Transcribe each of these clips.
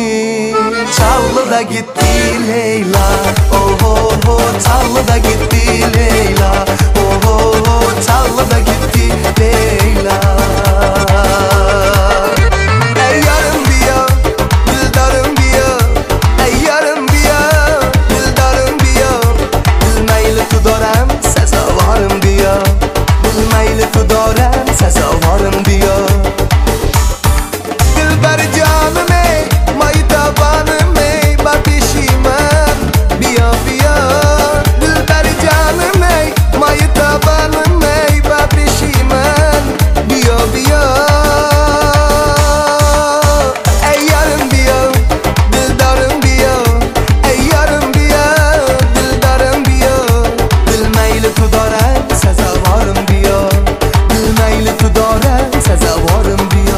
Çallıda gitti Leyla, oh oh oh, çallıda gitti Leyla, oh oh oh, çallıda gitti Leyla. Ey yarım diyor, dildarım diyor, ey yarım diyor, dildarım diyor. Bilmeyli tudarım, sezavarım diyor, bilmeyli tudarım, sezavarım diyor. Dilber canım ey, maytabanım ey, bakışımın biya biya. Dilber canım ey, maytabanım ey, bakışımın biya biya. Ey yarım biya, dildarım biya, ey yarım biya, dildarım biya. Bilmeyli tudarım, sezavarım biya, bilmeyli tudarım, sezavarım biya.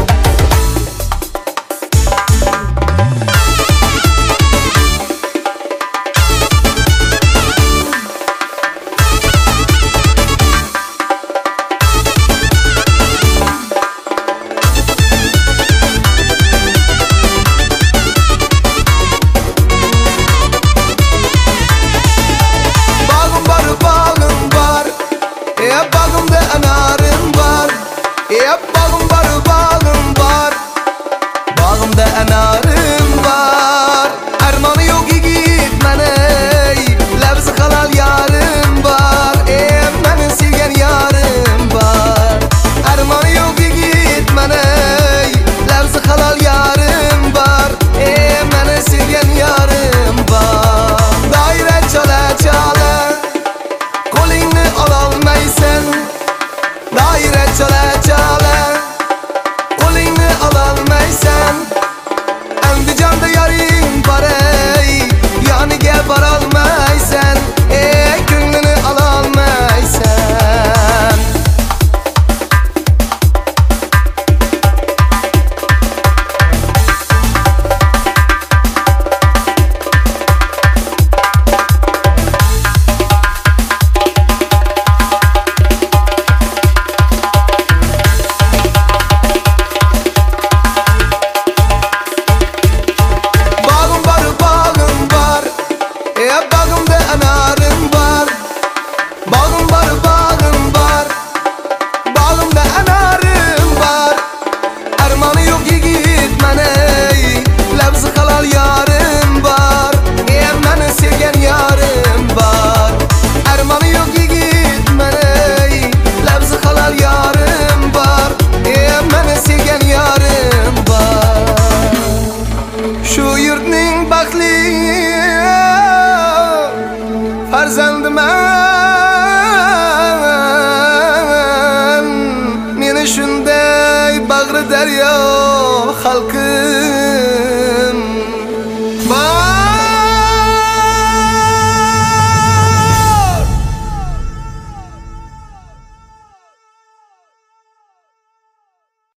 Bağımda anarım var, bağım var, bağım var. Bağımda anarım var. Armanı yok gitmen ey, lafzı halal yarım var. Benim sevgen yarım var. Armanı yok gitmen ey, lafzı halal yarım var. Benim sevgen yarım var. Daire çala çala, kolini alalmaysan. Daire çala çala, kolini alalmaysan. Andijanda yarim var ey, yaniga borolmaysan. Ko'nglini ololmaysan. Bağımda anarım var, bağım var, bağım var. Bağımda anarım var. Armanı yok gitmen ey, lafzı halal yarım var. Beni sevgen yarım var. Armanı yok gitmen ey, lafzı halal yarım var. Beni sevgen yarım var. Şu yurtning baxtli farzandiman, meni shunday bag'ri daryo xalqim